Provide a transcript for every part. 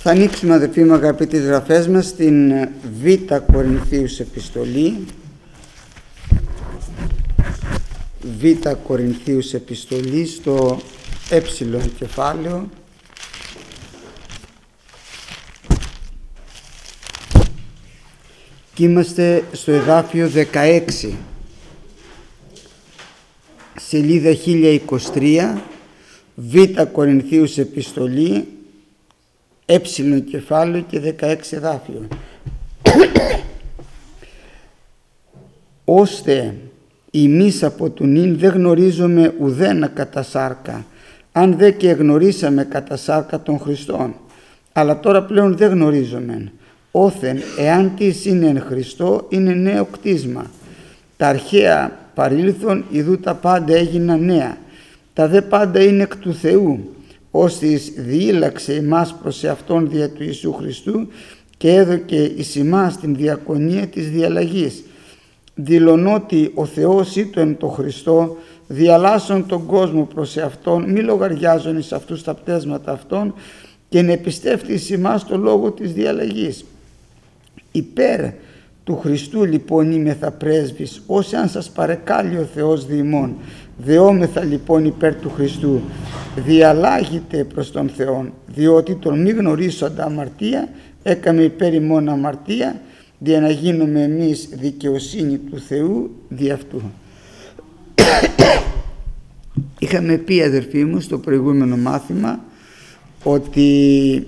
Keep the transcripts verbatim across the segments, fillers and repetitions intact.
Θα ανοίξουμε, αδελφοί μου αγαπητοί, τις γραφές μας στην Β' Κορινθίους επιστολή. Β' Κορινθίους επιστολή στο ε κεφάλαιο. Και είμαστε στο εδάφιο δεκαέξι, σελίδα χίλια είκοσι τρία, Β' Κορινθίους επιστολή, ε κεφάλαιο και δεκαέξι εδάφιο. Ώστε εμείς από του νυν δεν γνωρίζουμε ουδένα κατά σάρκα, αν δε και γνωρίσαμε κατά σάρκα των Χριστών, αλλά τώρα πλέον δεν γνωρίζομεν. Όθεν εάν τις είναι εν Χριστώ είναι νέο κτίσμα. Τα αρχαία παρήλθον ιδού τα πάντα έγιναν νέα. Τα δε πάντα είναι εκ του Θεού, ώστις διήλαξε εμάς προς εαυτόν δια του Ιησού Χριστού και έδωκε εις εμάς την διακονία της διαλλαγής. Δηλωνότι ο Θεός ήτον το Χριστό, διαλάσσον τον κόσμο προς εαυτόν, μη λογαριάζον εις αυτούς τα πτέσματα αυτών, και νεπιστεύτη εις εμάς το λόγο της διαλλαγής. Υπέρ του Χριστού λοιπόν είμεθα πρέσβης, όσοι αν σας παρεκάλει ο Θεός διημών. Δεόμεθα λοιπόν υπέρ του Χριστού, διαλλάγετε προς τον Θεόν, διότι τον μη γνωρίσοντα αμαρτία έκαμε υπέρ ημών αμαρτία, για να γίνουμε εμείς δικαιοσύνη του Θεού δι' αυτού. Είχαμε πει, αδερφοί μου, στο προηγούμενο μάθημα ότι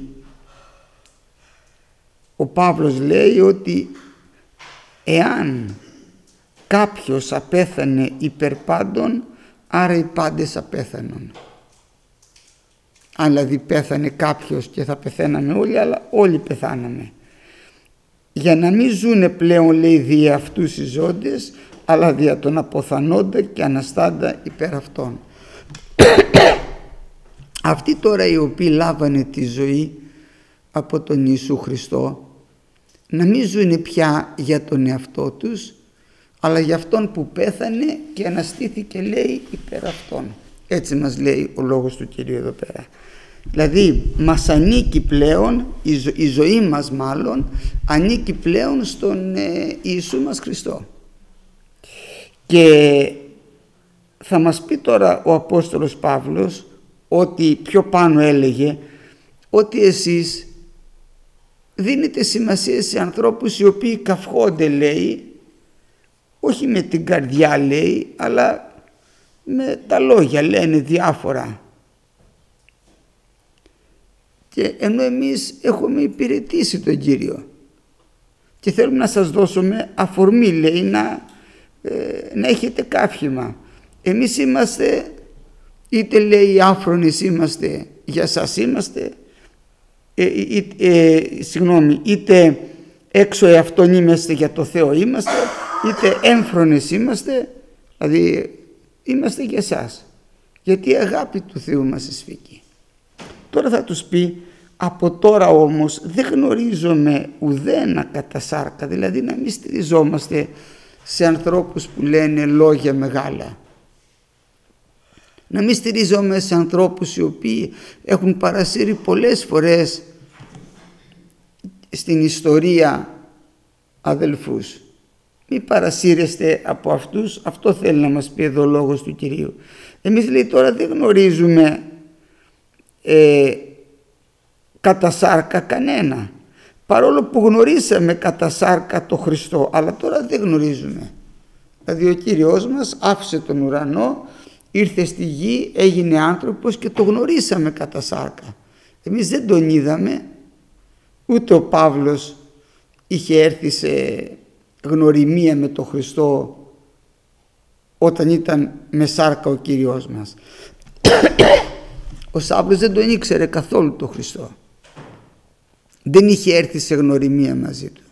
ο Παύλος λέει ότι εάν κάποιος απέθανε υπέρ πάντων, άρα οι πάντες απέθανον. Αν δηλαδή πέθανε κάποιος και θα πεθαίναμε όλοι, αλλά όλοι πεθάναμε. Για να μην ζουνε πλέον, λέει, δια αυτούς οι ζώντες, αλλά δια των αποθανόντα και αναστάντα υπέρ αυτών. Αυτοί τώρα οι οποίοι λάβανε τη ζωή από τον Ιησού Χριστό, να μην ζουνε πια για τον εαυτό τους, αλλά για αυτόν που πέθανε και αναστήθηκε, λέει, υπέρ αυτών. Έτσι μας λέει ο λόγος του Κυρίου εδώ πέρα. Δηλαδή μας ανήκει πλέον, η, ζω, η ζωή μας μάλλον ανήκει πλέον στον ε, Ιησού μας Χριστό. Και θα μας πει τώρα ο Απόστολος Παύλος ότι πιο πάνω έλεγε ότι εσείς δίνετε σημασία σε ανθρώπους οι οποίοι καυχόνται, λέει, όχι με την καρδιά, λέει, αλλά με τα λόγια, λένε διάφορα. Και ενώ εμείς έχουμε υπηρετήσει τον Κύριο και θέλουμε να σας δώσουμε αφορμή, λέει, να, ε, να έχετε καύχημα. Εμείς είμαστε, είτε λέει άφρονες είμαστε, για σας είμαστε, ε, ε, ε, συγγνώμη, είτε έξω εαυτόν είμαστε, για το Θεό είμαστε, είτε έμφρονες είμαστε, δηλαδή είμαστε για σας, γιατί η αγάπη του Θεού μας εσφίγγει. Τώρα θα τους πει, από τώρα όμως δεν γνωρίζομαι ουδένα κατά σάρκα, δηλαδή να μην στηριζόμαστε σε ανθρώπους που λένε λόγια μεγάλα. Να μην στηριζόμαστε σε ανθρώπους οι οποίοι έχουν παρασύρει πολλές φορές στην ιστορία αδελφούς. Μην παρασύρεστε από αυτούς, αυτό θέλει να μας πει εδώ ο λόγος του Κυρίου. Εμείς, λέει, τώρα δεν γνωρίζουμε ε, κατά σάρκα κανένα, παρόλο που γνωρίσαμε κατά σάρκα το Χριστό, αλλά τώρα δεν γνωρίζουμε. Δηλαδή ο Κύριος μας άφησε τον ουρανό, ήρθε στη γη, έγινε άνθρωπος και το γνωρίσαμε κατά σάρκα. Εμείς δεν τον είδαμε, ούτε ο Παύλος είχε έρθει σε γνωριμία με τον Χριστό όταν ήταν με σάρκα ο Κύριος μας. Ο Σάββος δεν τον ήξερε καθόλου τον Χριστό. Δεν είχε έρθει σε γνωριμία μαζί του.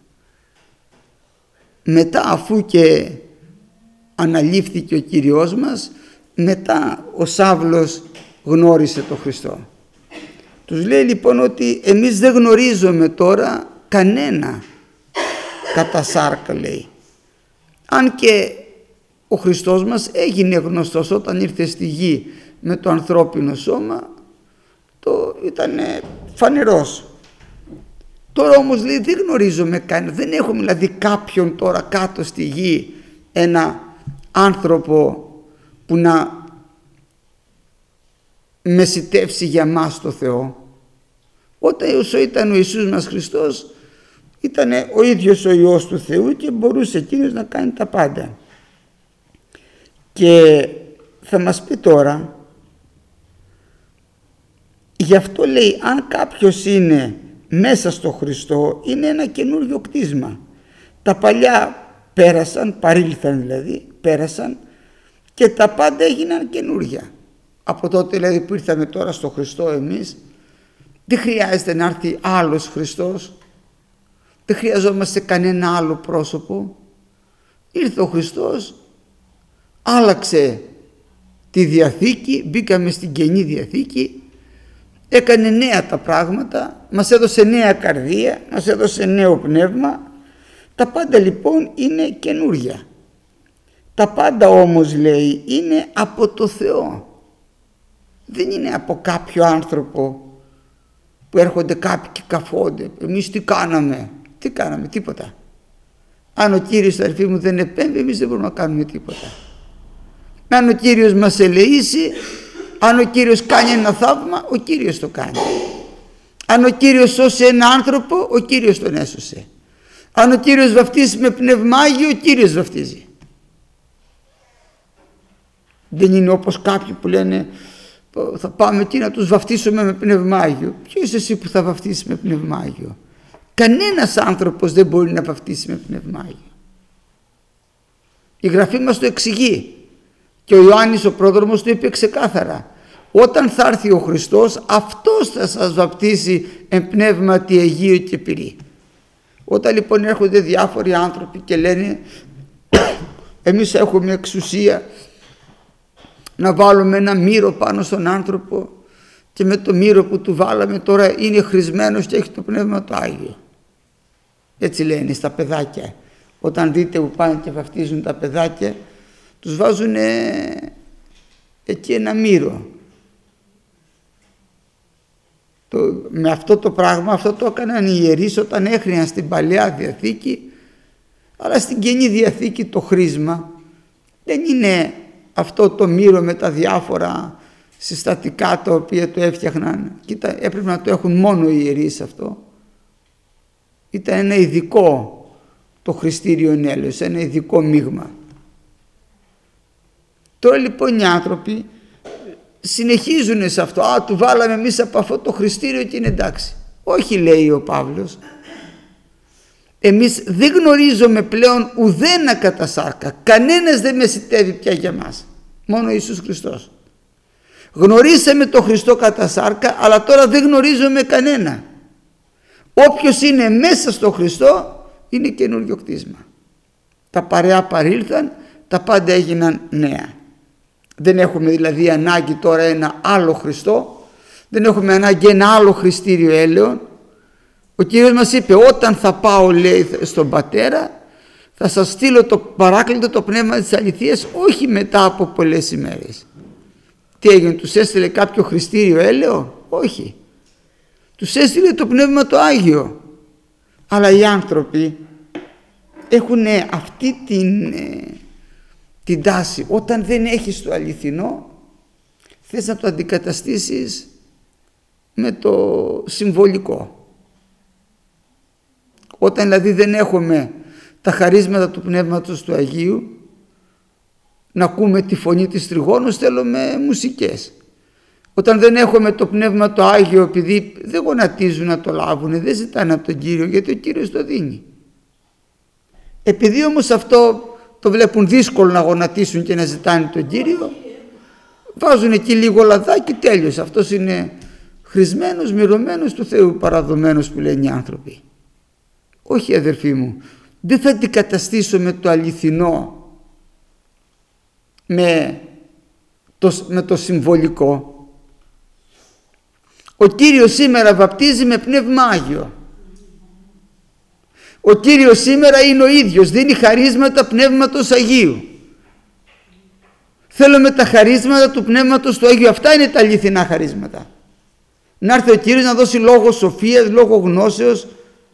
Μετά, αφού και αναλήφθηκε ο Κύριος μας, μετά ο Σάβλος γνώρισε τον Χριστό. Τους λέει λοιπόν ότι εμείς δεν γνωρίζουμε τώρα κανένα κατά σάρκα, λέει. Αν και ο Χριστός μας έγινε γνωστός όταν ήρθε στη γη με το ανθρώπινο σώμα, το ήταν φανερός. Τώρα όμως λέει δεν γνωρίζομαι κανένα, δεν έχουμε δηλαδή κάποιον τώρα κάτω στη γη, ένα άνθρωπο που να μεσιτεύσει για μας το Θεό. Όταν όσο ήταν ο Ιησούς μας Χριστός, ήταν ο ίδιος ο Υιός του Θεού και μπορούσε εκείνος να κάνει τα πάντα. Και θα μας πει τώρα, γι' αυτό λέει, αν κάποιος είναι μέσα στο Χριστό, είναι ένα καινούριο κτίσμα. Τα παλιά πέρασαν, παρήλθαν δηλαδή, πέρασαν και τα πάντα έγιναν καινούρια. Από τότε δηλαδή που ήρθαμε τώρα στο Χριστό εμείς, δεν χρειάζεται να έρθει άλλος Χριστός, δεν χρειαζόμαστε κανένα άλλο πρόσωπο. Ήρθε ο Χριστός, άλλαξε τη Διαθήκη, μπήκαμε στην Καινή Διαθήκη, έκανε νέα τα πράγματα, μας έδωσε νέα καρδία, μας έδωσε νέο πνεύμα. Τα πάντα λοιπόν είναι καινούρια. Τα πάντα όμως λέει είναι από το Θεό. Δεν είναι από κάποιο άνθρωπο που έρχονται κάποιοι και καφώνται. Εμείς τι κάναμε, τι κάναμε, τίποτα. Αν ο Κύριος αδερφοί μου δεν επέμβει, εμείς δεν μπορούμε να κάνουμε τίποτα. Αν ο Κύριος μας ελεήσει, αν ο Κύριος κάνει ένα θαύμα, ο Κύριος το κάνει. Αν ο Κύριος σώσει ένα άνθρωπο, ο Κύριος τον έσωσε. Αν ο Κύριος βαφτίσει με Πνεύμα Άγιο, ο Κύριος βαφτίζει. Δεν είναι όπως κάποιοι που λένε θα πάμε εκεί να τους βαφτίσουμε με Πνεύμα Άγιο. Ποιος είσαι εσύ που θα βαφτίσει με Πνεύμα Άγιο? Κανένας άνθρωπος δεν μπορεί να βαφτίσει με Πνεύμα Άγιο. Η Γραφή μας το εξηγεί και ο Ιωάννης ο πρόδρομος το είπε ξεκάθαρα. Όταν θα έρθει ο Χριστός, αυτός θα σας βαπτίσει εν πνεύματι Αγίου και πυρί. Όταν λοιπόν έρχονται διάφοροι άνθρωποι και λένε εμείς έχουμε εξουσία να βάλουμε ένα μύρο πάνω στον άνθρωπο και με το μύρο που του βάλαμε τώρα είναι χρησμένος και έχει το Πνεύμα το Άγιο. Έτσι λένε στα παιδάκια. Όταν δείτε που πάνε και βαφτίζουν τα παιδάκια, τους βάζουν εκεί ένα μύρο. Το, με αυτό το πράγμα, αυτό το έκαναν οι ιερείς όταν έχρηναν στην Παλαιά Διαθήκη, αλλά στην Καινή Διαθήκη το χρήσμα δεν είναι αυτό το μύρο με τα διάφορα συστατικά τα οποία το έφτιαχναν. Κοίτα, έπρεπε να το έχουν μόνο οι ιερείς αυτό. Ήταν ένα ειδικό το Χριστήριο Έλεος, ένα ειδικό μείγμα. Τώρα λοιπόν οι άνθρωποι συνεχίζουν σε αυτό. Α, του βάλαμε εμείς από αυτό το Χριστήριο και είναι εντάξει. Όχι, λέει ο Παύλος. Εμείς δεν γνωρίζουμε πλέον ουδένα κατά σάρκα. Κανένας δεν μεσιτεύει πια για μας. Μόνο ο Ιησούς Χριστός. Γνωρίσαμε τον Χριστό κατά σάρκα, αλλά τώρα δεν γνωρίζουμε κανένα. Όποιος είναι μέσα στο Χριστό είναι καινούριο κτίσμα. Τα παρέα παρήλθαν, τα πάντα έγιναν νέα. Δεν έχουμε δηλαδή ανάγκη τώρα ένα άλλο Χριστό, δεν έχουμε ανάγκη ένα άλλο Χριστήριο έλεον. Ο Κύριος μας είπε όταν θα πάω λέει στον Πατέρα θα σας στείλω το παράκλητο το πνεύμα της αληθείας όχι μετά από πολλές ημέρες. Τι έγινε, τους έστειλε κάποιο Χριστήριο έλεο? Όχι. Τους έστειλε το Πνεύμα το Άγιο. Αλλά οι άνθρωποι έχουν αυτή την, την τάση. Όταν δεν έχεις το αληθινό θες να το αντικαταστήσεις με το συμβολικό. Όταν δηλαδή δεν έχουμε τα χαρίσματα του Πνεύματος του Αγίου, να ακούμε τη φωνή της τριγώνος, θέλουμε μουσικές. Όταν δεν έχουμε το Πνεύμα το Άγιο, επειδή δεν γονατίζουν να το λάβουν, δεν ζητάνε από τον Κύριο, γιατί ο Κύριος το δίνει. Επειδή όμως αυτό το βλέπουν δύσκολο να γονατίσουν και να ζητάνε τον Κύριο, βάζουν εκεί λίγο λαδάκι, τέλειωσε. Αυτός είναι χρησμένος, μυρωμένος του Θεού, παραδομένος που λένε οι άνθρωποι. Όχι αδερφοί μου, δεν θα αντικαταστήσω με το αληθινό, με το, με το συμβολικό. Ο Κύριος σήμερα βαπτίζει με Πνεύμα Άγιο. Ο Κύριος σήμερα είναι ο ίδιος, δίνει χαρίσματα Πνεύματος Αγίου. Θέλουμε τα χαρίσματα του Πνεύματος του Αγίου, αυτά είναι τα αληθινά χαρίσματα. Να έρθει ο Κύριος να δώσει λόγο σοφίας, λόγο γνώσεως,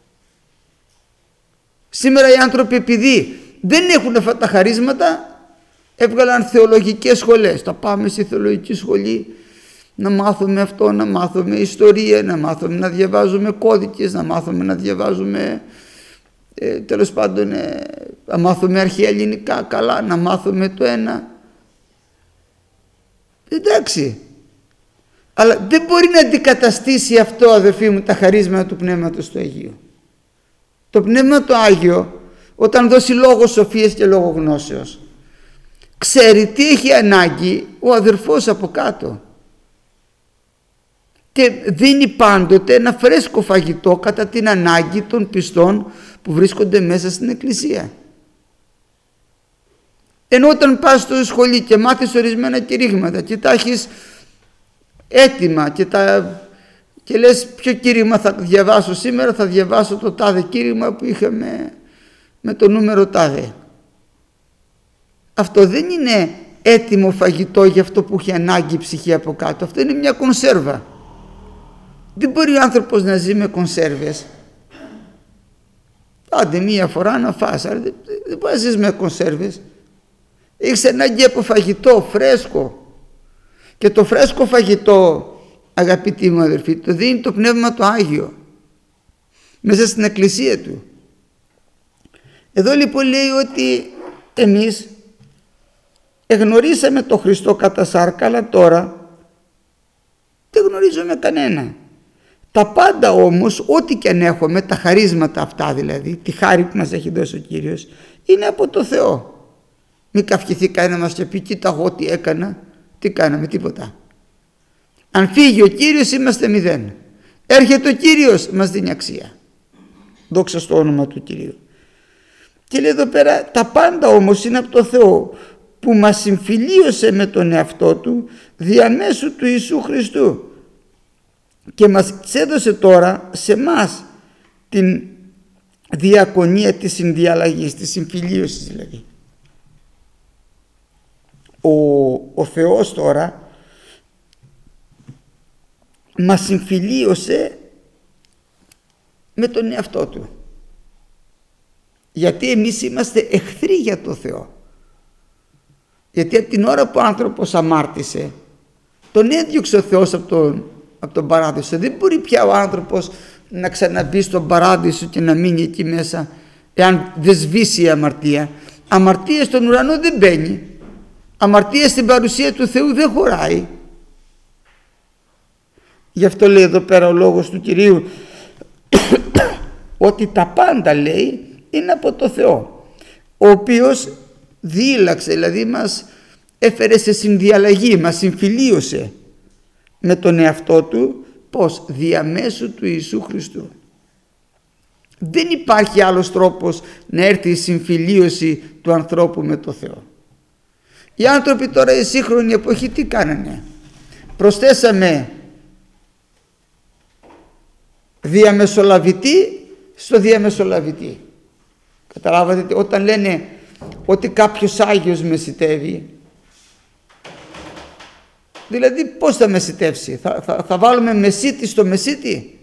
Σήμερα οι άνθρωποι, επειδή δεν έχουν αυτά τα χαρίσματα, έβγαλαν θεολογικές σχολές. Θα πάμε στη θεολογική σχολή να μάθουμε αυτό, να μάθουμε ιστορία, να μάθουμε να διαβάζουμε κώδικες, να μάθουμε να διαβάζουμε ε, τέλος πάντων ε, να μάθουμε αρχαία ελληνικά καλά, να μάθουμε το ένα. Εντάξει, αλλά δεν μπορεί να αντικαταστήσει αυτό, αδερφοί μου, τα χαρίσματα του Πνεύματος του Αγίου. Το Πνεύμα το Άγιο, όταν δώσει λόγο σοφίας και λόγο γνώσεως, ξέρει τι έχει ανάγκη ο αδερφός από κάτω και δίνει πάντοτε ένα φρέσκο φαγητό κατά την ανάγκη των πιστών που βρίσκονται μέσα στην Εκκλησία. Ενώ όταν πας στο σχολείο και μάθεις ορισμένα κηρύγματα και τα έχεις έτοιμα και, τα... και λες ποιο κήρυγμα θα διαβάσω σήμερα, θα διαβάσω το τάδε κήρυγμα που είχαμε με το νούμερο τάδε. Αυτό δεν είναι έτοιμο φαγητό για αυτό που έχει ανάγκη η ψυχή από κάτω. Αυτό είναι μια κονσέρβα. Δεν μπορεί ο άνθρωπος να ζει με κονσέρβες. Άντε μία φορά να φας, αλλά δεν, δεν μπορεί να ζεις με κονσέρβες. Έχεις ανάγκη από φαγητό φρέσκο. Και το φρέσκο φαγητό, αγαπητοί μου αδερφοί, το δίνει το Πνεύμα το Άγιο μέσα στην Εκκλησία Του. Εδώ λοιπόν λέει ότι εμείς εγνωρίσαμε τον Χριστό κατά σάρκα, αλλά τώρα δεν γνωρίζουμε κανένα. Τα πάντα όμως, ό,τι και αν έχουμε, τα χαρίσματα αυτά δηλαδή, τη χάρη που μας έχει δώσει ο Κύριος, είναι από το Θεό. Μην καυχηθεί κανένα μας και πει κοίτα εγώ τι έκανα, τι κάναμε, τίποτα. Αν φύγει ο Κύριος είμαστε μηδέν. Έρχεται ο Κύριος, μας δίνει αξία. Δόξα στο όνομα του Κυρίου. Και λέει εδώ πέρα, τα πάντα όμως είναι από το Θεό που μας συμφιλίωσε με τον εαυτό Του διαμέσου του Ιησού Χριστού και μας έδωσε τώρα σε μας την διακονία της συνδιαλλαγής, της συμφιλίωσης δηλαδή. Ο, ο Θεός τώρα μας συμφιλίωσε με τον εαυτό Του, γιατί εμείς είμαστε εχθροί για το Θεό. Γιατί από την ώρα που ο άνθρωπος αμάρτησε, τον έδιωξε ο Θεός από τον, από τον παράδεισο. Δεν μπορεί πια ο άνθρωπος να ξαναμπεί στον παράδεισο και να μείνει εκεί μέσα, εάν δεν σβήσει η αμαρτία. Αμαρτία στον ουρανό δεν μπαίνει. Αμαρτία στην παρουσία του Θεού δεν χωράει. Γι' αυτό λέει εδώ πέρα ο λόγος του Κυρίου ότι τα πάντα, λέει, είναι από το Θεό, ο οποίος δίλαξε, δηλαδή μας έφερε σε συνδιαλλαγή, μας συμφιλίωσε με τον εαυτό Του. Πώς? Διαμέσου του Ιησού Χριστού. Δεν υπάρχει άλλος τρόπος να έρθει η συμφιλίωση του ανθρώπου με το Θεό. Οι άνθρωποι τώρα η σύγχρονη εποχή τι κάνανε? Προσθέσαμε διαμεσολαβητή στο διαμεσολαβητή. Καταλάβατε, όταν λένε ότι κάποιος Άγιος μεσιτεύει, δηλαδή πώς θα μεσιτεύσει? Θα, θα, θα βάλουμε μεσίτη στο μεσίτη?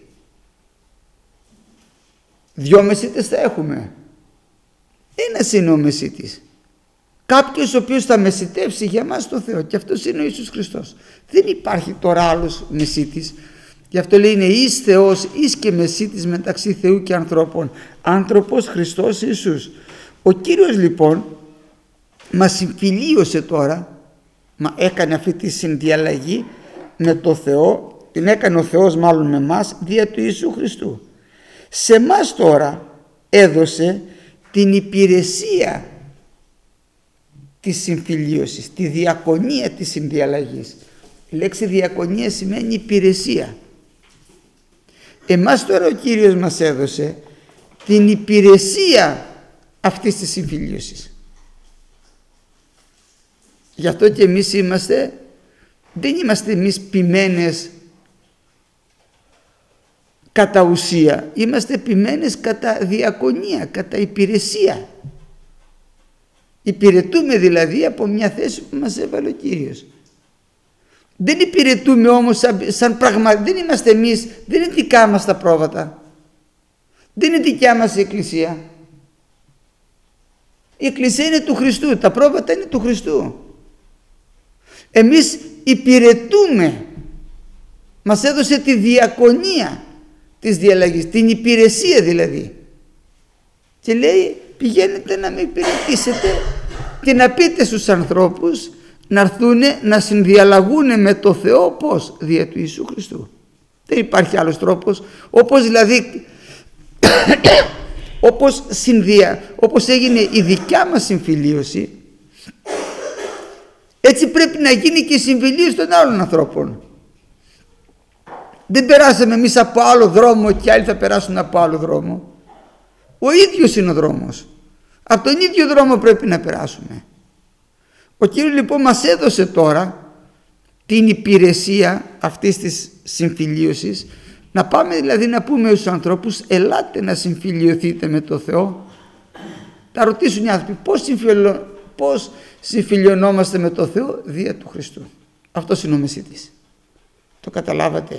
Δυο μεσίτες θα έχουμε. Ένας είναι ο μεσίτης. Κάποιος ο οποίος θα μεσιτεύσει για μας το Θεό, και αυτός είναι ο Ιησούς Χριστός. Δεν υπάρχει τώρα άλλος μεσίτης. Γι' αυτό λέει είναι εις Θεός, εις και μεσίτης μεταξύ Θεού και ανθρώπων. Άνθρωπος Χριστός Ιησούς. Ο Κύριος λοιπόν μας συμφιλίωσε τώρα, μα έκανε αυτή τη συνδιαλλαγή με το Θεό, την έκανε ο Θεός μάλλον με μας δια του Ιησού Χριστού. Σε μας τώρα έδωσε την υπηρεσία της συμφιλίωσης, τη διακονία της συνδιαλλαγής. Η λέξη διακονία σημαίνει υπηρεσία. Εμάς τώρα ο Κύριος μας έδωσε την υπηρεσία αυτής της συμφιλίωσης. Γι' αυτό και εμείς είμαστε, δεν είμαστε εμείς ποιμένες κατά ουσία, είμαστε ποιμένες κατά διακονία, κατά υπηρεσία. Υπηρετούμε δηλαδή από μια θέση που μας έβαλε ο Κύριος. Δεν υπηρετούμε όμως σαν, σαν πραγμα... δεν είμαστε εμείς, δεν είναι δικά μας τα πρόβατα, δεν είναι δικιά μας η Εκκλησία. Η Εκκλησία είναι του Χριστού, τα πρόβατα είναι του Χριστού. Εμείς υπηρετούμε. Μας έδωσε τη διακονία της διαλλαγής, την υπηρεσία δηλαδή. Και λέει, πηγαίνετε να με υπηρετήσετε και να πείτε στους ανθρώπους να έρθουν να συνδιαλλαγούν με το Θεό, πώς? Δια του Ιησού Χριστού. Δεν υπάρχει άλλος τρόπος. Όπως δηλαδή όπως, συνδυα, όπως έγινε η δικιά μας συμφιλίωση, έτσι πρέπει να γίνει και η συμφιλίωση των άλλων ανθρώπων. Δεν περάσαμε εμείς από άλλο δρόμο και άλλοι θα περάσουν από άλλο δρόμο. Ο ίδιος είναι ο δρόμος. Από τον ίδιο δρόμο πρέπει να περάσουμε. Ο Κύριος λοιπόν μας έδωσε τώρα την υπηρεσία αυτής της συμφιλίωσης, να πάμε δηλαδή να πούμε στους ανθρώπους, ελάτε να συμφιλιωθείτε με το Θεό. Θα ρωτήσουν οι άνθρωποι, πώς, συμφιλιο... πώς συμφιλιωνόμαστε με το Θεό? Δια του Χριστού. Αυτός είναι ο Μεσίτης. Το καταλάβατε?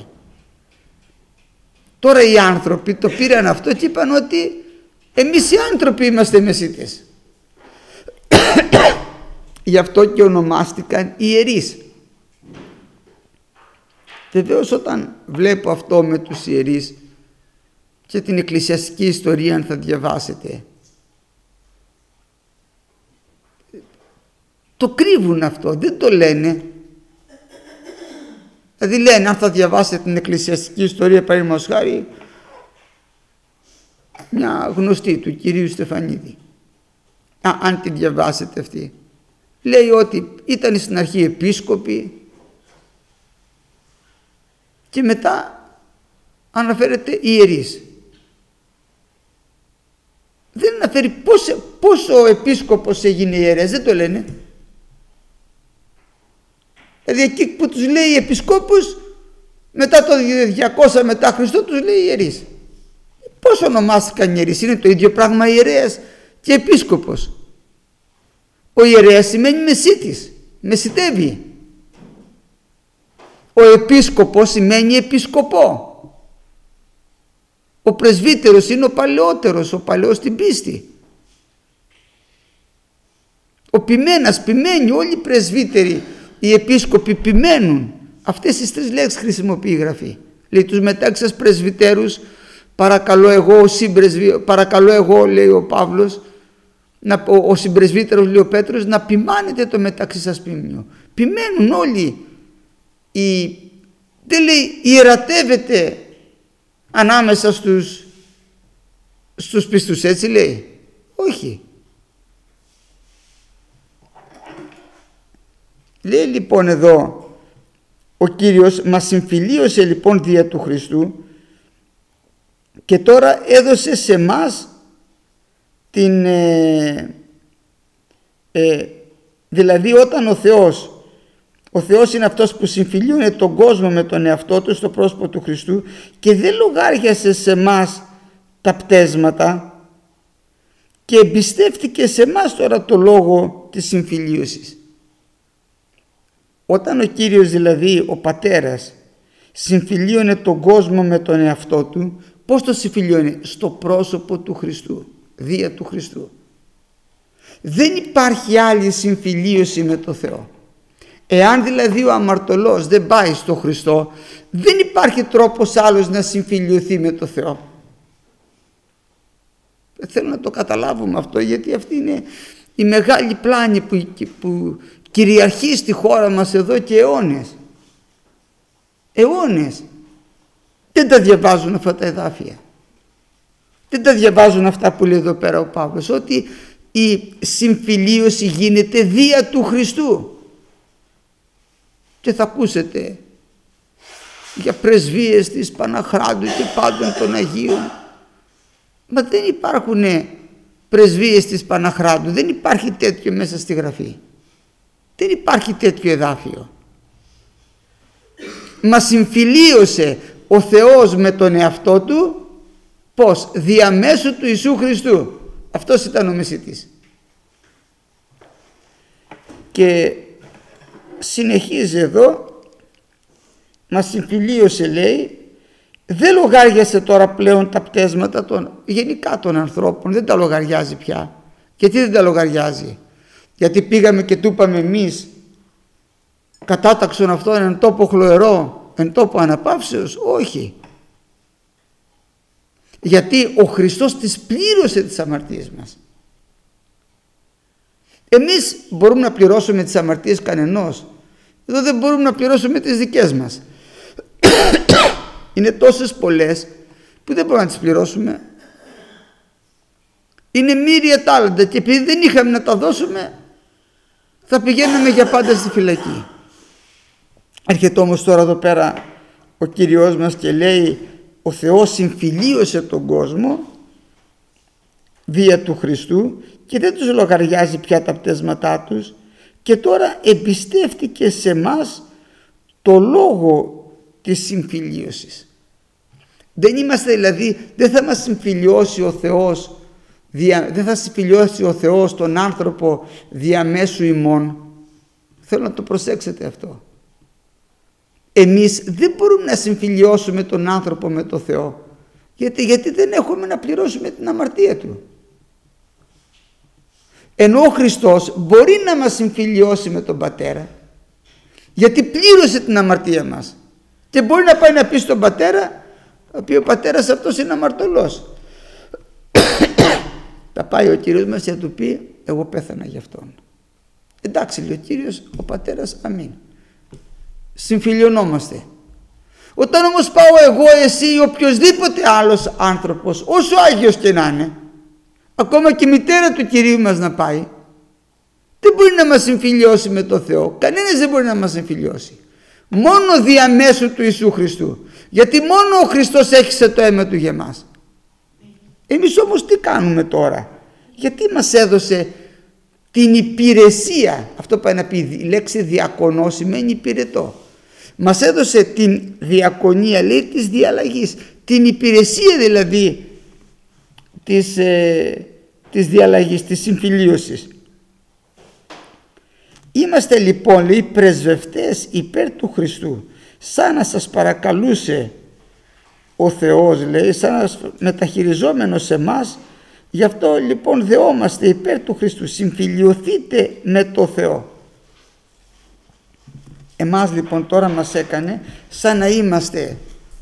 Τώρα οι άνθρωποι το πήραν αυτό και είπαν ότι εμείς οι άνθρωποι είμαστε Μεσίτες. Γι' αυτό και ονομάστηκαν ιερείς. Βεβαίως όταν βλέπω αυτό με τους ιερείς και την εκκλησιαστική ιστορία, αν θα διαβάσετε, το κρύβουν αυτό, δεν το λένε. Δηλαδή λένε, αν θα διαβάσετε την εκκλησιαστική ιστορία, παραδείγματος χάρη, μια γνωστή του κυρίου Στεφανίδη, Α, αν τη διαβάσετε αυτή, λέει ότι ήταν στην αρχή επίσκοποι και μετά αναφέρεται ιερείς. Δεν αναφέρει πώς, πώς ο επίσκοπος έγινε ιερέας, δεν το λένε. Δηλαδή εκεί που τους λέει επισκόπους, μετά το διακόσια μετά Χριστό τους λέει ιερείς. Πώς ονομάστηκαν ιερείς? Είναι το ίδιο πράγμα ιερέας και επίσκοπος. Ο ιερέας σημαίνει μεσίτης, μεσιτεύει. Ο επίσκοπος σημαίνει επισκοπό. Ο πρεσβύτερος είναι ο παλαιότερος, ο παλαιός στην πίστη. Ο ποιμένας ποιμένει, όλοι οι πρεσβύτεροι, οι επίσκοποι ποιμένουν. Αυτές τις τρεις λέξεις χρησιμοποιεί η Γραφή. Λέει τους μεταξύ σας πρεσβυτέρους, παρακαλώ εγώ, ο συμπρεσβύ, παρακαλώ εγώ, λέει ο Παύλος, να, ο, ο συμπρεσβύτερος, λέει ο Πέτρος, να ποιμάνετε το μεταξύ σας ποιμνίο. Ποιμένουν όλοι. Η, δεν λέει ιερατεύεται ανάμεσα στους, στους πιστούς, έτσι λέει? Όχι. Λέει λοιπόν εδώ ο Κύριος, μας συμφιλίωσε λοιπόν δια του Χριστού και τώρα έδωσε σε μας την ε, ε, δηλαδή όταν ο Θεός ο Θεός είναι αυτός που συμφιλίωνε τον κόσμο με τον εαυτό του στο πρόσωπο του Χριστού και δεν λογάριασε σε μας τα πτέσματα και εμπιστεύτηκε σε μας τώρα το λόγο της συμφιλίωσης. Όταν ο Κύριος δηλαδή ο Πατέρας συμφιλίωνε τον κόσμο με τον εαυτό του, πώς το συμφιλίωνε? Στο πρόσωπο του Χριστού, δια του Χριστού. Δεν υπάρχει άλλη συμφιλίωση με το Θεό. Εάν δηλαδή ο αμαρτωλός δεν πάει στο Χριστό, δεν υπάρχει τρόπος άλλος να συμφιλιωθεί με το Θεό. Θέλω να το καταλάβουμε αυτό, γιατί αυτή είναι η μεγάλη πλάνη που, που κυριαρχεί στη χώρα μας εδώ και αιώνες. Αιώνες. Δεν τα διαβάζουν αυτά τα εδάφια. Δεν τα διαβάζουν αυτά που λέει εδώ πέρα ο Παύλος, ότι η συμφιλίωση γίνεται δια του Χριστού. Και θα ακούσετε για πρεσβείες της Παναχράντου και πάντων των Αγίων. Μα δεν υπάρχουν πρεσβείες της Παναχράντου, δεν υπάρχει τέτοιο μέσα στη Γραφή. Δεν υπάρχει τέτοιο εδάφιο. Μας συμφιλίωσε ο Θεός με τον εαυτό του, πώς? Διαμέσου του Ιησού Χριστού. Αυτός ήταν ο Μεσίτης. Και συνεχίζει εδώ, μας συμφιλίωσε λέει, δεν λογάριασε τώρα πλέον τα πτέσματα των, γενικά των ανθρώπων, δεν τα λογαριάζει πια. Γιατί δεν τα λογαριάζει? Γιατί πήγαμε και του είπαμε εμείς κατάταξον αυτόν εν τόπο χλωερό, εν τόπο αναπαύσεως? Όχι. Γιατί ο Χριστός τις πλήρωσε τις αμαρτίες μας. Εμείς μπορούμε να πληρώσουμε τις αμαρτίες κανενός. Εδώ δεν μπορούμε να πληρώσουμε τις δικές μας. Είναι τόσες πολλές που δεν μπορούμε να τις πληρώσουμε. Είναι μοίρια τάλαντα και επειδή δεν είχαμε να τα δώσουμε θα πηγαίναμε για πάντα στη φυλακή. Έρχεται όμως τώρα εδώ πέρα ο Κύριος μας και λέει ο Θεός συμφιλίωσε τον κόσμο δια του Χριστού και δεν τους λογαριάζει πια τα πτέσματά τους και τώρα εμπιστεύτηκε σε μας το λόγο της συμφιλίωσης. Δεν είμαστε δηλαδή, δεν θα μας συμφιλιώσει ο Θεός, δια, δεν θα συμφιλιώσει ο Θεός τον άνθρωπο διαμέσου ημών. Θέλω να το προσέξετε αυτό. Εμείς δεν μπορούμε να συμφιλιώσουμε τον άνθρωπο με τον Θεό. Γιατί, γιατί δεν έχουμε να πληρώσουμε την αμαρτία του. Ενώ ο Χριστός μπορεί να μας συμφιλιώσει με τον Πατέρα, γιατί πλήρωσε την αμαρτία μας. Και μπορεί να πάει να πει στον Πατέρα, ότι ο Πατέρας αυτός είναι αμαρτωλός. Θα πάει ο Κύριος μας και θα του πει, εγώ πέθανα για αυτόν. Εντάξει, λέει ο Κύριος, ο Πατέρας, αμήν. Συμφιλιωνόμαστε. Όταν όμως πάω εγώ, εσύ ή οποιοσδήποτε άλλος άνθρωπος, όσο Άγιος και να είναι, ακόμα και η μητέρα του Κυρίου μας να πάει, δεν μπορεί να μας συμφιλιώσει με τον Θεό. Κανένας δεν μπορεί να μας συμφιλιώσει. Μόνο διαμέσου του Ιησού Χριστού. Γιατί μόνο ο Χριστός έχισε το αίμα του για μας. Εμείς όμως τι κάνουμε τώρα? Γιατί μας έδωσε την υπηρεσία? Αυτό πάει να πει, η λέξη διακονό σημαίνει υπηρετό. Μας έδωσε την διακονία, λέει, της διαλλαγής. Την υπηρεσία δηλαδή της, ε, της διαλλαγής, της συμφιλίωσης. Είμαστε λοιπόν, λέει, πρεσβευτές υπέρ του Χριστού, σαν να σας παρακαλούσε ο Θεός, λέει, σαν να μεταχειριζόμενος σε εμάς. Γι' αυτό λοιπόν δεόμαστε υπέρ του Χριστού, συμφιλιωθείτε με το Θεό. Εμάς λοιπόν τώρα μας έκανε σαν να είμαστε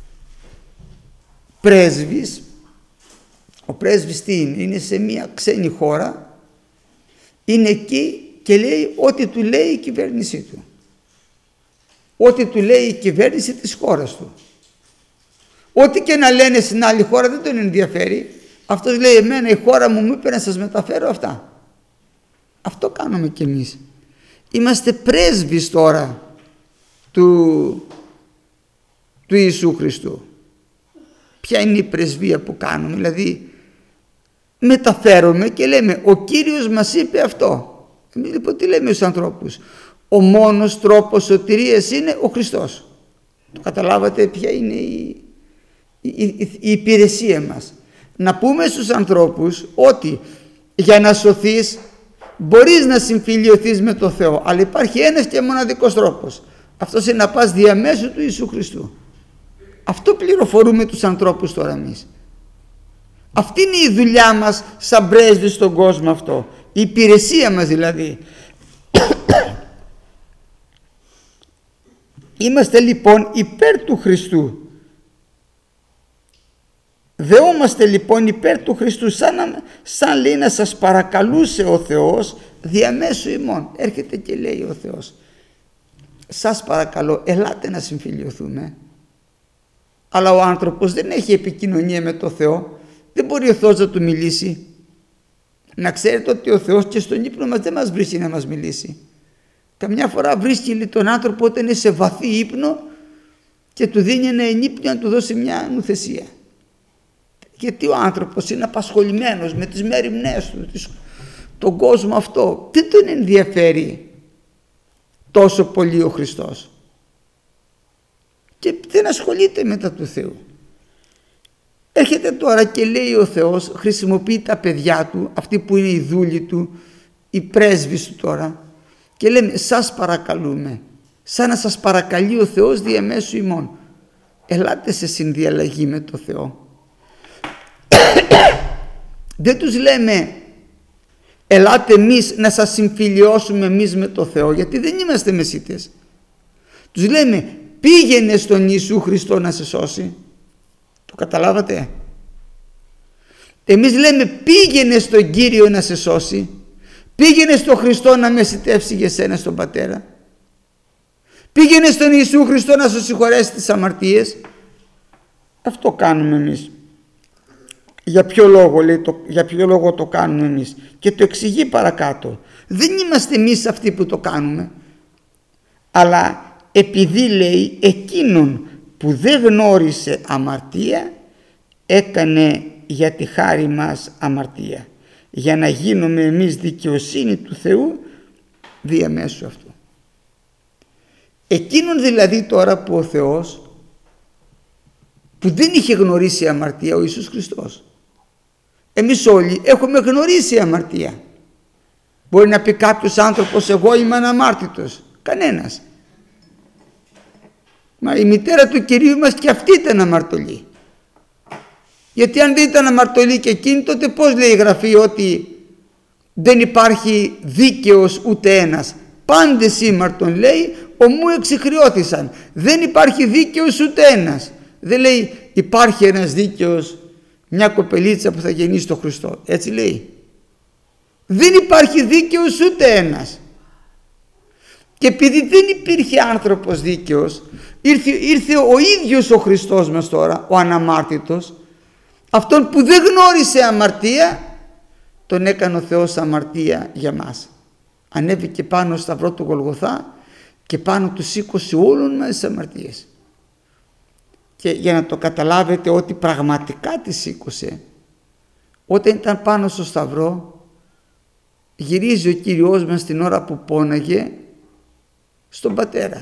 πρέσβεις. Ο πρέσβης τι είναι? Είναι σε μια ξένη χώρα, είναι εκεί και λέει ό,τι του λέει η κυβέρνησή του, ό,τι του λέει η κυβέρνηση της χώρας του. Ό,τι και να λένε στην άλλη χώρα δεν τον ενδιαφέρει. Αυτός λέει, εμένα η χώρα μου μου είπε να σας μεταφέρω αυτά. Αυτό κάνουμε κι εμείς. Είμαστε πρέσβεις τώρα του, του Ιησού Χριστού. Ποια είναι η πρεσβεία που κάνουμε? Δηλαδή μεταφέρουμε και λέμε ο Κύριος μας είπε αυτό. Εμείς λοιπόν τι λέμε στους ανθρώπους? Ο μόνος τρόπος σωτηρίας είναι ο Χριστός. Το καταλάβατε ποια είναι η, η, η, η υπηρεσία μας? Να πούμε στους ανθρώπους ότι για να σωθείς μπορείς να συμφιλιωθείς με τον Θεό, αλλά υπάρχει ένας και μοναδικός τρόπος. Αυτός είναι να πας διαμέσου του Ιησού Χριστού. Αυτό πληροφορούμε τους ανθρώπους τώρα εμείς. Αυτή είναι η δουλειά μας σαν πρέσβης στον κόσμο αυτό. Η υπηρεσία μας δηλαδή. Είμαστε λοιπόν υπέρ του Χριστού. Δεόμαστε λοιπόν υπέρ του Χριστού, σαν, να, σαν λέει να σας παρακαλούσε ο Θεός διαμέσου ημών. Έρχεται και λέει ο Θεός, σας παρακαλώ ελάτε να συμφιλιωθούμε. Αλλά ο άνθρωπος δεν έχει επικοινωνία με το Θεό, δεν μπορεί ο Θεός να του μιλήσει. Να ξέρετε ότι ο Θεός και στον ύπνο μας δεν μας βρίσκει να μας μιλήσει. Καμιά φορά βρίσκει τον άνθρωπο όταν είναι σε βαθύ ύπνο και του δίνει ένα ενύπνιο να του δώσει μια νουθεσία. Γιατί ο άνθρωπος είναι απασχολημένος με τις μέριμνές του, τον κόσμο αυτό. Δεν τον ενδιαφέρει τόσο πολύ ο Χριστός. Και δεν ασχολείται μετά του Θεού. Έρχεται τώρα και λέει ο Θεός, χρησιμοποιεί τα παιδιά του, αυτοί που είναι οι δούλοι του, οι πρέσβεις του τώρα, και λέμε σας παρακαλούμε, σαν να σας παρακαλεί ο Θεός διαμέσου ημών. Ελάτε σε συνδιαλλαγή με το Θεό. Δεν τους λέμε ελάτε εμείς να σας συμφιλιώσουμε εμείς με το Θεό, γιατί δεν είμαστε μεσίτες. Τους λέμε πήγαινε στον Ιησού Χριστό να σε σώσει. Το καταλάβατε? Εμείς λέμε πήγαινε στον Κύριο να σε σώσει, πήγαινε στον Χριστό να μεσιτεύσει για σένα στον Πατέρα, πήγαινε στον Ιησού Χριστό να σου συγχωρέσει τις αμαρτίες. Αυτό κάνουμε εμείς. Για ποιο λόγο, λέει, το, για ποιο λόγο το κάνουμε εμείς? Και το εξηγεί παρακάτω. Δεν είμαστε εμείς αυτοί που το κάνουμε, αλλά επειδή, λέει, εκείνον που δεν γνώρισε αμαρτία έκανε για τη χάρη μας αμαρτία, για να γίνουμε εμείς δικαιοσύνη του Θεού διαμέσου αυτού. Εκείνον δηλαδή τώρα που ο Θεός, που δεν είχε γνωρίσει αμαρτία, ο Ιησούς Χριστός. Εμείς όλοι έχουμε γνωρίσει αμαρτία. Μπορεί να πει κάποιος άνθρωπος εγώ είμαι αναμάρτητος? Κανένας. Μα η μητέρα του Κυρίου μας και αυτή ήταν αμαρτωλή. Γιατί αν δεν ήταν αμαρτωλή και εκείνη, τότε πώς λέει η Γραφή ότι δεν υπάρχει δίκαιος ούτε ένας? Πάντες ήμαρτον, λέει, ομού εξηχρεώθησαν. Δεν υπάρχει δίκαιος ούτε ένας. Δεν λέει υπάρχει ένας δίκαιος, μια κοπελίτσα που θα γεννήσει τον Χριστό. Έτσι λέει. Δεν υπάρχει δίκαιος ούτε ένας. Και επειδή δεν υπήρχε άνθρωπος δίκαιος, ήρθε, ήρθε ο ίδιος ο Χριστός μας τώρα, ο αναμάρτητος, αυτόν που δεν γνώρισε αμαρτία, τον έκανε ο Θεός αμαρτία για μας. Ανέβηκε πάνω στο σταυρό του Γολγοθά και πάνω του σήκωσε όλων μας τις αμαρτίες. Και για να το καταλάβετε ότι πραγματικά τη σήκωσε, όταν ήταν πάνω στο σταυρό, γυρίζει ο Κύριος μας την ώρα που πόναγε στον Πατέρα.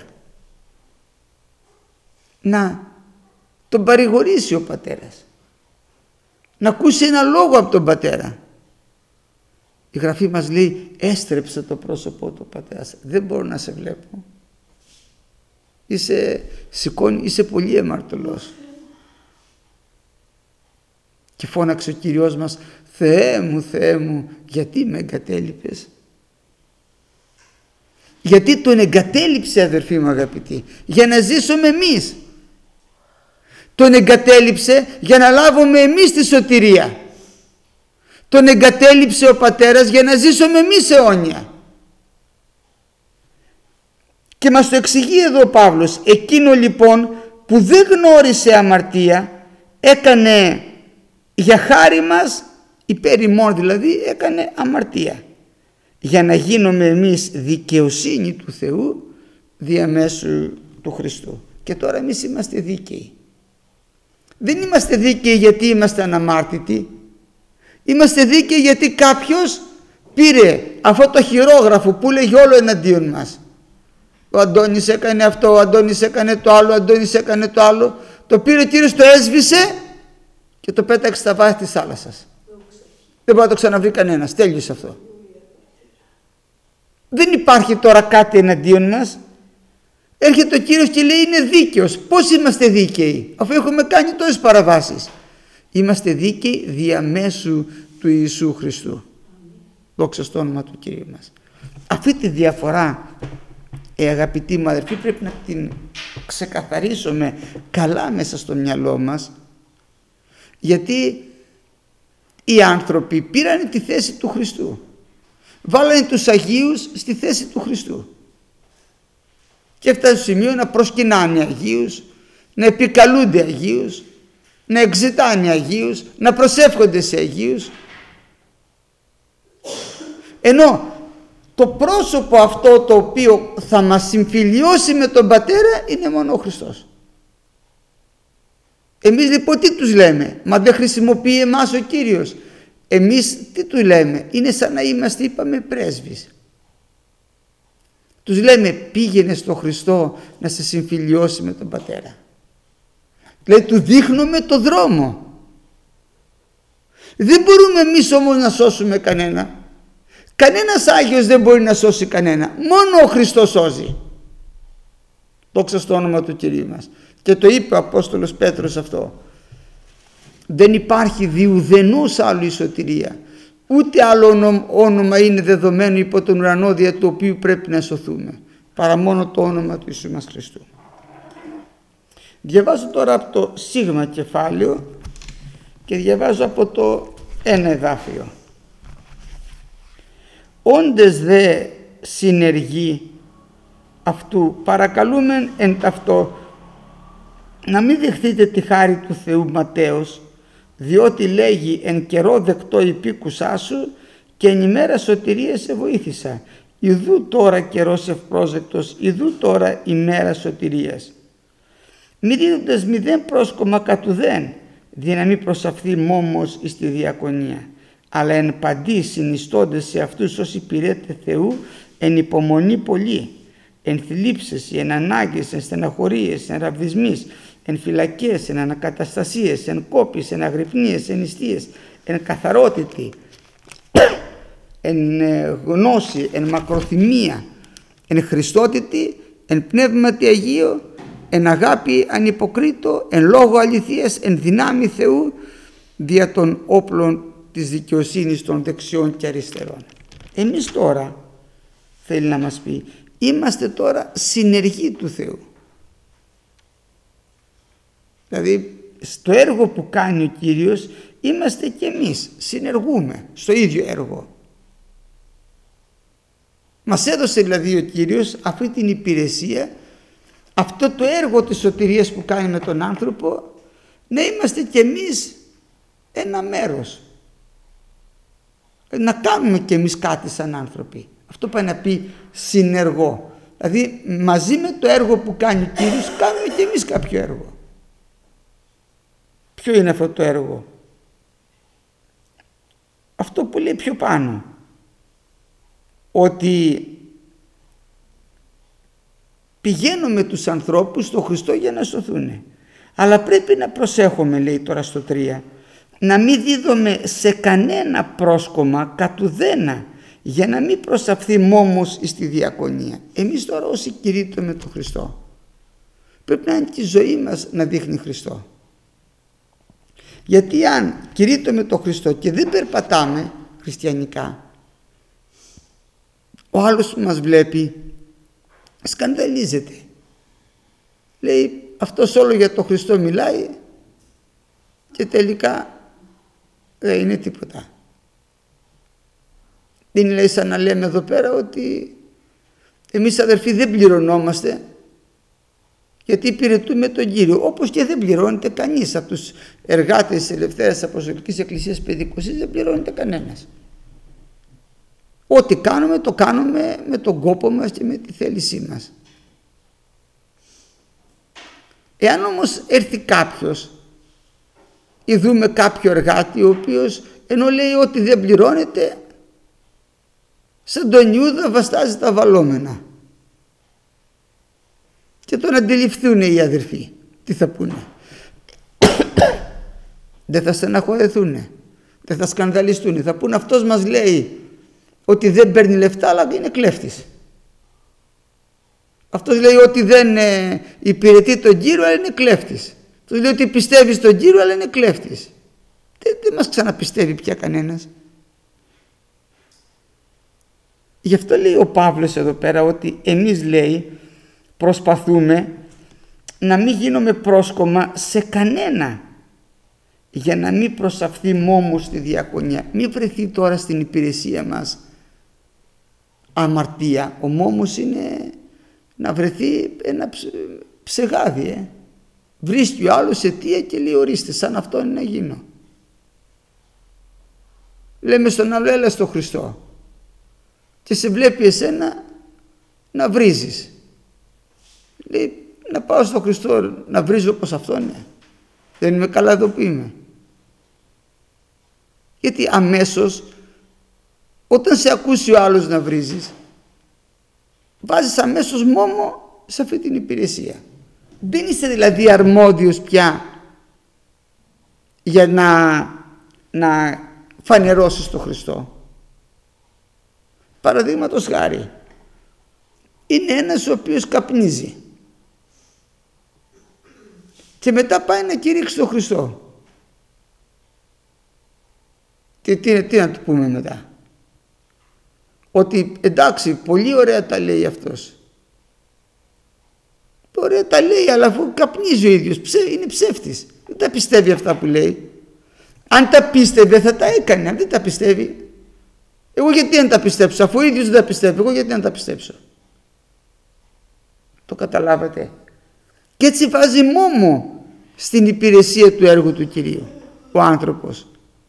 Να τον παρηγορήσει ο Πατέρας, να ακούσει ένα λόγο από τον Πατέρα. Η Γραφή μας λέει έστρεψε το πρόσωπό του Πατέρας. Δεν μπορώ να σε βλέπω. Είσαι, σηκώνει, είσαι πολύ αμαρτωλός. Και φώναξε ο Κύριος μας, Θεέ μου, Θεέ μου, γιατί με εγκατέλειπες? Γιατί τον εγκατέλειψε, αδερφοί μου αγαπητοί? Για να ζήσουμε εμείς. Τον εγκατέλειψε για να λάβουμε εμείς τη σωτηρία. Τον εγκατέλειψε ο Πατέρας για να ζήσουμε εμείς αιώνια. Και μας το εξηγεί εδώ ο Παύλος. Εκείνο λοιπόν που δεν γνώρισε αμαρτία έκανε για χάρη μας, υπέρ ημών δηλαδή, έκανε αμαρτία, για να γίνουμε εμείς δικαιοσύνη του Θεού διαμέσου του Χριστού. Και τώρα εμείς είμαστε δίκαιοι. Δεν είμαστε δίκαιοι γιατί είμαστε αναμάρτητοι. Είμαστε δίκαιοι γιατί κάποιος πήρε αυτό το χειρόγραφο που λέγει όλο εναντίον μας. Ο Αντώνης έκανε αυτό, ο Αντώνης έκανε το άλλο, ο Αντώνης έκανε το άλλο. Το πήρε ο Κύριος, το έσβησε και το πέταξε στα βάθη της θάλασσας. Δεν μπορεί να το ξαναβρει κανένας. Τέλειωσε αυτό. Δεν υπάρχει τώρα κάτι εναντίον μας. Έρχεται ο Κύριος και λέει είναι δίκαιος. Πώς είμαστε δίκαιοι, αφού έχουμε κάνει τόσες παραβάσεις? Είμαστε δίκαιοι διαμέσου του Ιησού Χριστού. Δόξα στο όνομα του Κυρίου μας. Αυτή τη διαφορά, ε, αγαπητοί μου αδερφοί, πρέπει να την ξεκαθαρίσουμε καλά μέσα στο μυαλό μας, γιατί οι άνθρωποι πήραν τη θέση του Χριστού. Βάλανε τους Αγίους στη θέση του Χριστού. Και έφτασε στο σημείο να προσκυνάνε Αγίους, να επικαλούνται Αγίους, να εξητάνε Αγίους, να προσεύχονται σε Αγίους. Ενώ το πρόσωπο αυτό το οποίο θα μας συμφιλιώσει με τον Πατέρα είναι μόνο ο Χριστός. Εμείς λοιπόν τι τους λέμε? Μα δεν χρησιμοποιεί εμάς ο Κύριος. Εμείς τι του λέμε? Είναι σαν να είμαστε, είπαμε, πρέσβεις. Τους λέμε πήγαινε στο Χριστό να σε συμφιλιώσει με τον Πατέρα. Δηλαδή του δείχνουμε το δρόμο. Δεν μπορούμε εμείς όμως να σώσουμε κανένα. Κανένας Άγιος δεν μπορεί να σώσει κανένα. Μόνο ο Χριστός σώζει. Δόξα στο όνομα του Κυρίου μας. Και το είπε ο Απόστολος Πέτρος αυτό. Δεν υπάρχει διουδενός άλλου η σωτηρία. ούτε άλλο όνομα είναι δεδομένο υπό τον ουρανό δια του οποίου πρέπει να σωθούμε, παρά μόνο το όνομα του Ιησού μας Χριστού. Διαβάζω τώρα από το σίγμα κεφάλαιο και διαβάζω από το ένα εδάφιο. Όντες δε συνεργοί αυτού, παρακαλούμεν εν ταυτό να μην δεχτείτε τη χάρη του Θεού Ματέως, διότι λέγει εν καιρό δεκτό υπήκουσά σου και εν ημέρα σωτηρίας σε βοήθησα. Ιδού τώρα καιρός ευπρόσδεκτος, ιδού τώρα ημέρα σωτηρίας. Μη δίδοντας μηδέν πρόσκομα κατ' ουδέν, δι' να μην προσαφθεί μόμος εις τη διακονία, αλλά εν παντή συνιστώντες σε αυτούς ως υπηρέτε Θεού εν υπομονή πολύ, εν θλίψεις, εν ανάγκες, εν στεναχωρίες, εν ραβδισμείς, εν φυλακές, εν ανακαταστασίες, εν κόπεις, εν αγρυπνίες, εν νηστείες, εν καθαρότητη, εν γνώση, εν μακροθυμία, εν χριστότητη, εν πνεύματι Αγίο, εν αγάπη ανυποκρίτω, εν λόγω αληθείας, εν δυνάμει Θεού, δια των όπλων της δικαιοσύνης των δεξιών και αριστερών. Εμείς τώρα, θέλει να μας πει, είμαστε τώρα συνεργοί του Θεού. Δηλαδή στο έργο που κάνει ο Κύριος είμαστε και εμείς, συνεργούμε στο ίδιο έργο. Μας έδωσε δηλαδή ο Κύριος αυτή την υπηρεσία, αυτό το έργο της σωτηρίας που κάνει με τον άνθρωπο, να είμαστε και εμείς ένα μέρος, να κάνουμε και εμείς κάτι σαν άνθρωποι. Αυτό πάει να πει συνεργό. Δηλαδή μαζί με το έργο που κάνει ο Κύριος κάνουμε και εμείς κάποιο έργο. Ποιο είναι αυτό το έργο? Αυτό που λέει πιο πάνω, ότι πηγαίνουμε τους ανθρώπους στο Χριστό για να σωθούν. Αλλά πρέπει να προσέχουμε, λέει τώρα στο τρία, να μην δίδουμε σε κανένα πρόσκομα κατ' ουδένα, για να μην προσαφθεί μόμος στη διακονία. Εμείς τώρα όσοι κηρύττουμε με τον Χριστό, πρέπει να είναι και η ζωή μας να δείχνει Χριστό. Γιατί αν κηρύττουμε με τον Χριστό και δεν περπατάμε χριστιανικά, ο άλλος που μας βλέπει σκανδαλίζεται. Λέει αυτός όλο για τον Χριστό μιλάει και τελικά δεν είναι τίποτα. Δεν είναι, λέει, σαν να λέμε εδώ πέρα ότι εμείς αδερφοί δεν πληρωνόμαστε γιατί υπηρετούμε τον Κύριο, όπως και δεν πληρώνεται κανείς από τους εργάτες της Ελευθέρας Αποστολικής Εκκλησίας Πεντηκοστής, δεν πληρώνεται κανένας. Ό,τι κάνουμε το κάνουμε με τον κόπο μας και με τη θέλησή μας. Εάν όμως έρθει κάποιος ή δούμε κάποιο εργάτη ο οποίος ενώ λέει ότι δεν πληρώνεται, σαν τον Ιούδα βαστάζει τα βαλόμενα, και τον αντιληφθούν οι αδερφοί, τι θα πούνε? Δεν θα στεναχωρεθούν, δεν θα σκανδαλιστούν, θα πούνε αυτός μας λέει ότι δεν παίρνει λεφτά αλλά είναι κλέφτης. Αυτός λέει ότι δεν ε, υπηρετεί τον Κύριο αλλά είναι κλέφτης. Αυτός λέει ότι πιστεύει στον Κύριο αλλά είναι κλέφτης. Δεν, δεν μας ξαναπιστεύει πια κανένας. Γι' αυτό λέει ο Παύλος εδώ πέρα ότι εμείς, λέει, προσπαθούμε να μην γίνουμε πρόσκομα σε κανένα, για να μην προσαφθεί μόμος στη διακονία. Μην βρεθεί τώρα στην υπηρεσία μας αμαρτία. Ο μόμος είναι να βρεθεί ένα ψεγάδι. Ε. Βρίσκει ο άλλος αιτία και λέει ορίστε, σαν αυτό είναι να γίνω. Λέμε στον άλλο έλα στο Χριστό και σε βλέπει εσένα να βρίζεις. Λέει να πάω στο Χριστό να βρίζω όπως αυτό είναι? Δεν είμαι καλά εδώ που είμαι? Γιατί αμέσως όταν σε ακούσει ο άλλος να βρίζεις, βάζεις αμέσως μόμο σε αυτή την υπηρεσία. Δεν είσαι δηλαδή αρμόδιος πια για να, να φανερώσεις τον Χριστό. Παραδείγματος χάρη, είναι ένας ο οποίος καπνίζει και μετά πάει να κηρύξει τον Χριστό. Τι, τι, τι να του πούμε μετά? Ότι εντάξει, πολύ ωραία τα λέει αυτός. Ωραία τα λέει, αλλά αφού καπνίζει ο ίδιος, ψε, είναι ψεύτης. Δεν τα πιστεύει αυτά που λέει. Αν τα πίστευε θα τα έκανε, αν δεν τα πιστεύει. Εγώ γιατί να τα πιστέψω, αφού ο ίδιος δεν τα πιστεύει, εγώ γιατί να τα πιστέψω? Το καταλάβατε? Και έτσι βάζει μόμο στην υπηρεσία του έργου του Κυρίου ο άνθρωπος.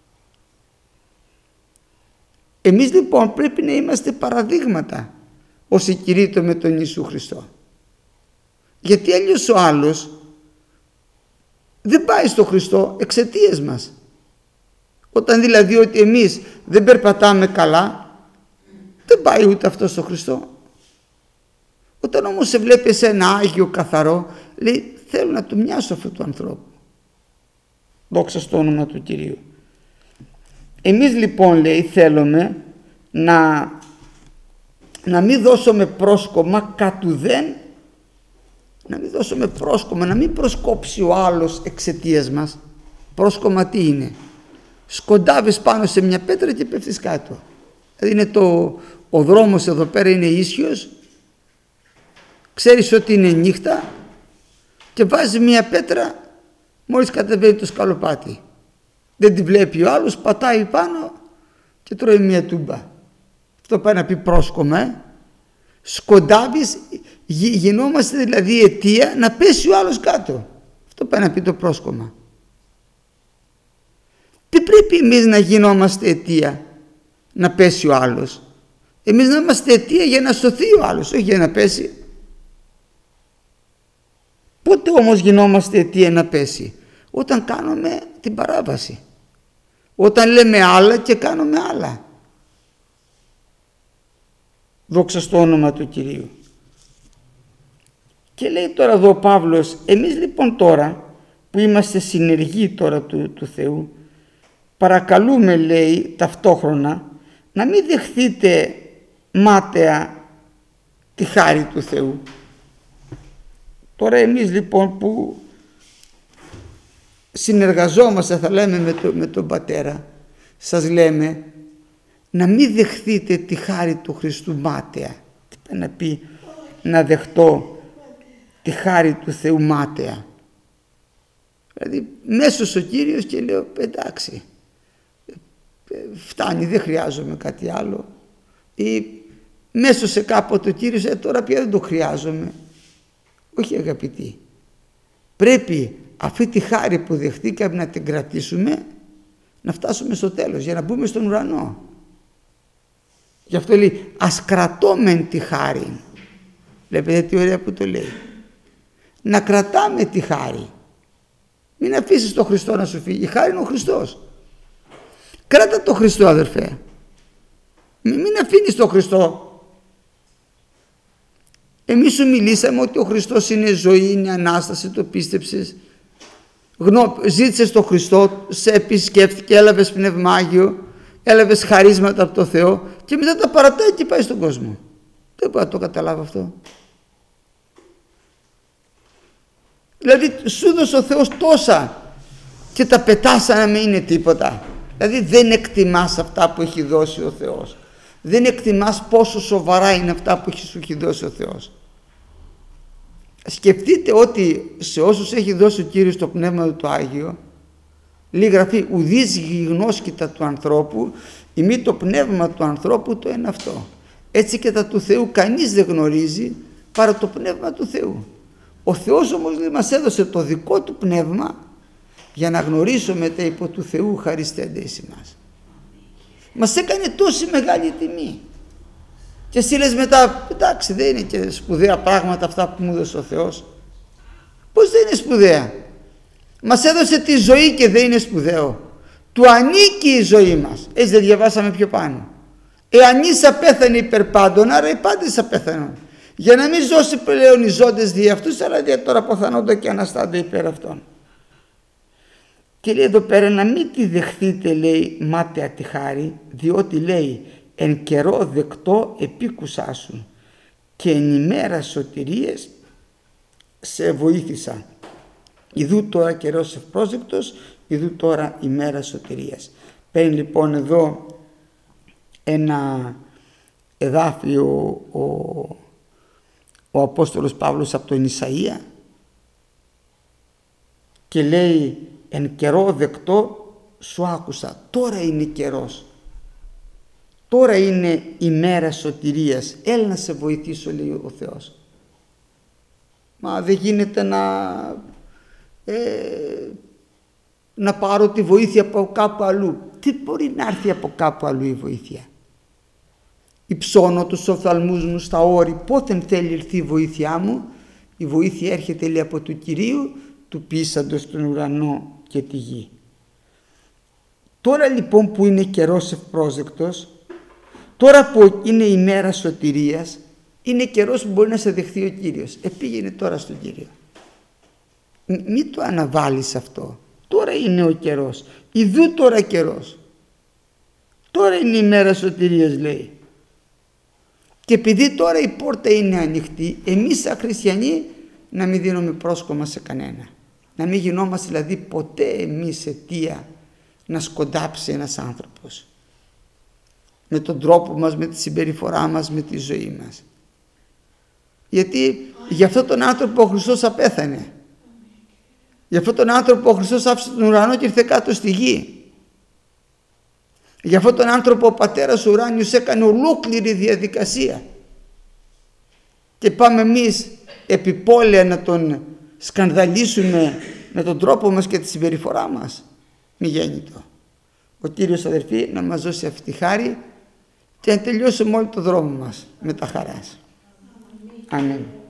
Εμείς λοιπόν πρέπει να είμαστε παραδείγματα όσοι κηρύττω με τον Ιησού Χριστό. Γιατί αλλιώς ο άλλος δεν πάει στο Χριστό εξαιτίας μας. Όταν δηλαδή ότι εμείς δεν περπατάμε καλά, δεν πάει ούτε αυτό στο Χριστό. Όταν όμως σε βλέπει σε ένα Άγιο καθαρό, λέει θέλω να του μοιάσω αυτού του ανθρώπου. Δόξα στο όνομα του Κυρίου. Εμείς λοιπόν λέει θέλουμε να, να μην δώσουμε πρόσκομα κατ' ουδέν, να μην δώσουμε πρόσκομα, να μην προσκόψει ο άλλος εξαιτίας μας. Πρόσκομα τι είναι? Σκοντάβεις πάνω σε μια πέτρα και πέφτεις κάτω. Δηλαδή είναι το, ο δρόμος εδώ πέρα είναι ίσιος, ξέρεις ότι είναι νύχτα και βάζει μια πέτρα μόλις κατεβαίνει το σκαλοπάτι. Δεν τη βλέπει ο άλλος, πατάει πάνω και τρώει μια τούμπα. Αυτό πάει να πει πρόσκομα. Ε? Σκοντάβεις, γι, γινόμαστε δηλαδή αιτία να πέσει ο άλλος κάτω. Αυτό πάει να πει το πρόσκομα. Δεν πρέπει εμείς να γινόμαστε αιτία να πέσει ο άλλος. Εμείς να είμαστε αιτία για να σωθεί ο άλλος, όχι για να πέσει. Πότε όμως γινόμαστε αιτία να πέσει? Όταν κάνουμε την παράβαση. Όταν λέμε άλλα και κάνουμε άλλα. Δόξα στο όνομα του Κυρίου. Και λέει τώρα εδώ ο Παύλος, εμείς λοιπόν τώρα που είμαστε συνεργοί τώρα του, του Θεού, παρακαλούμε λέει ταυτόχρονα να μην δεχθείτε μάταια τη χάρη του Θεού. Τώρα εμείς λοιπόν που συνεργαζόμαστε θα λέμε με, το, με τον Πατέρα, σας λέμε να μην δεχθείτε τη χάρη του Χριστού μάταια. Τι πάει να πει να δεχτώ τη χάρη του Θεού μάταια? Δηλαδή μέσος ο Κύριος και λέω εντάξει, φτάνει, δεν χρειάζομαι κάτι άλλο. Ή μέσω σε κάποτε ο Κύριος, ε, τώρα πια δεν το χρειάζομαι. Όχι αγαπητοί, πρέπει αυτή τη χάρη που δεχτήκαμε να την κρατήσουμε, να φτάσουμε στο τέλος για να μπούμε στον ουρανό. Γι' αυτό λέει ας κρατώμεν τη χάρη. Βλέπετε τι ωραία που το λέει. Να κρατάμε τη χάρη. Μην αφήσεις τον Χριστό να σου φύγει. Η χάρη είναι ο Χριστός. Κράτα τον Χριστό αδερφέ. Μην αφήνεις τον Χριστό. Εμείς σου μιλήσαμε ότι ο Χριστός είναι ζωή, είναι Ανάσταση, το πίστεψες. Γνω, ζήτησες τον Χριστό, σε επισκέφθηκε, έλαβες πνευμάγιο, έλαβες χαρίσματα από το Θεό και μετά τα παρατάει και πάει στον κόσμο. Δεν μπορώ να το καταλάβω αυτό. Δηλαδή σου δώσε ο Θεός τόσα και τα πετάς σαν να μην είναι τίποτα. Δηλαδή δεν εκτιμάς αυτά που έχει δώσει ο Θεός. Δεν εκτιμάς πόσο σοβαρά είναι αυτά που σου έχει δώσει ο Θεός. Σκεφτείτε ότι σε όσους έχει δώσει ο Κύριος το Πνεύμα του το Άγιο, λέει γραφή ουδείς γιγνώσκητα του ανθρώπου, ημί το πνεύμα του ανθρώπου το είναι αυτό. Έτσι και τα του Θεού κανείς δεν γνωρίζει παρά το Πνεύμα του Θεού. Ο Θεός όμως λέει, μας έδωσε το δικό του πνεύμα για να γνωρίσουμε τα υπό του Θεού χαριστέντες ημάς. Μας έκανε τόση μεγάλη τιμή. Και εσύ λες μετά, εντάξει δεν είναι και σπουδαία πράγματα αυτά που μου έδωσε ο Θεός. Πώς δεν είναι σπουδαία? Μας έδωσε τη ζωή και δεν είναι σπουδαίο? Του ανήκει η ζωή μας. Έτσι δεν διαβάσαμε πιο πάνω? Εάν εις απέθανε υπερ πάντων, άρα οι πάντες απέθανον. Για να μην ζώσει πλέον οι ζώντες δι' αυτούς, αλλά δι' τώρα ποθανόνται και αναστάνται υπέρ αυτών. Και λέει εδώ πέρα να μην τη δεχθείτε, λέει, μάταια τη χάρη, διότι λέει εν καιρό δεκτό επίκουσά σου και εν ημέρα σωτηρίες σε βοήθησα. Ιδού τώρα καιρός ευπρόσδεκτος, ιδού τώρα ημέρα σωτηρίας. Παίρνει λοιπόν εδώ ένα εδάφιο ο, ο Απόστολος Παύλος από τον Ισαΐα και λέει εν καιρό δεκτό σου άκουσα. Τώρα είναι καιρός. Τώρα είναι η μέρα σωτηρίας. Έλα να σε βοηθήσω, λέει ο Θεός. Μα δεν γίνεται να, ε, να πάρω τη βοήθεια από κάπου αλλού. Τι μπορεί να έρθει από κάπου αλλού η βοήθεια? Υψώνω τους οφθαλμούς μου στα όρη. Πότε θέλει έρθει η βοήθειά μου? Η βοήθεια έρχεται, λέει, από του Κυρίου, του πείσαντος τον ουρανό και τη γη. Τώρα λοιπόν που είναι καιρός ευπρόσδεκτος, τώρα που είναι η μέρα σωτηρίας, είναι καιρός που μπορεί να σε δεχθεί ο Κύριος. Ε, πήγαινε τώρα στον Κύριο. Μην το αναβάλεις αυτό. Τώρα είναι ο καιρός. Ιδού τώρα καιρός. Τώρα είναι η μέρα σωτηρίας, λέει. Και επειδή τώρα η πόρτα είναι ανοιχτή, εμείς σαν χριστιανοί να μην δίνουμε πρόσκομα σε κανένα. Να μην γινόμαστε δηλαδή ποτέ εμείς αιτία να σκοντάψει ένας άνθρωπος. Με τον τρόπο μας, με τη συμπεριφορά μας, με τη ζωή μας. Γιατί για αυτόν τον άνθρωπο ο Χριστός απέθανε. Για αυτόν τον άνθρωπο ο Χριστός άφησε τον ουρανό και ήρθε κάτω στη γη. Για αυτόν τον άνθρωπο ο Πατέρας Ουράνιος έκανε ολόκληρη διαδικασία. Και πάμε εμείς επιπόλαια να τον σκανδαλίσουμε με τον τρόπο μας και τη συμπεριφορά μας. Μη γέννητο. Ο Κύριος, αδερφοί, να μας δώσει αυτή τη χάρη και να τελειώσουμε όλο το δρόμο μας με τα χαράς. Αμήν.